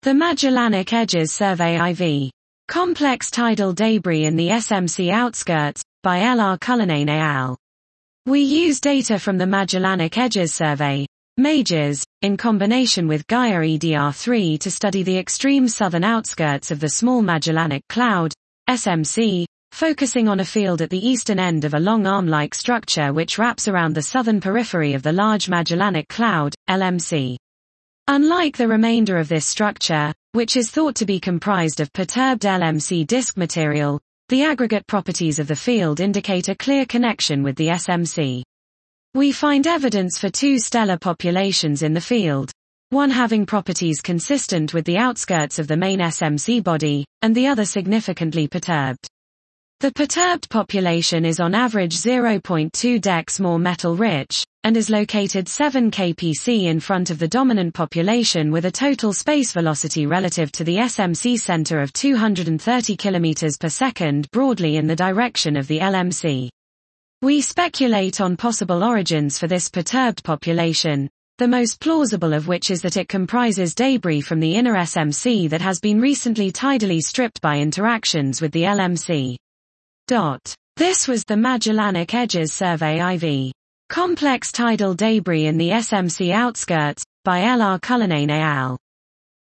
The Magellanic Edges Survey IV. Complex Tidal Debris in the SMC Outskirts, by L. R. Cullinane et al. We use data from the Magellanic Edges Survey, MAGES, in combination with Gaia EDR3 to study the extreme southern outskirts of the Small Magellanic Cloud, SMC, focusing on a field at the eastern end of a long arm-like structure which wraps around the southern periphery of the Large Magellanic Cloud, LMC. Unlike the remainder of this structure, which is thought to be comprised of perturbed LMC disk material, the aggregate properties of the field indicate a clear connection with the SMC. We find evidence for two stellar populations in the field, one having properties consistent with the outskirts of the main SMC body, and the other significantly perturbed. The perturbed population is on average 0.2 dex more metal-rich, and is located 7 kpc in front of the dominant population with a total space velocity relative to the SMC center of 230 km per second broadly in the direction of the LMC. We speculate on possible origins for this perturbed population, the most plausible of which is that it comprises debris from the inner SMC that has been recently tidally stripped by interactions with the LMC. This was the Magellanic Edges Survey IV. Complex Tidal Debris in the SMC Outskirts, by L. R. Cullinane et al.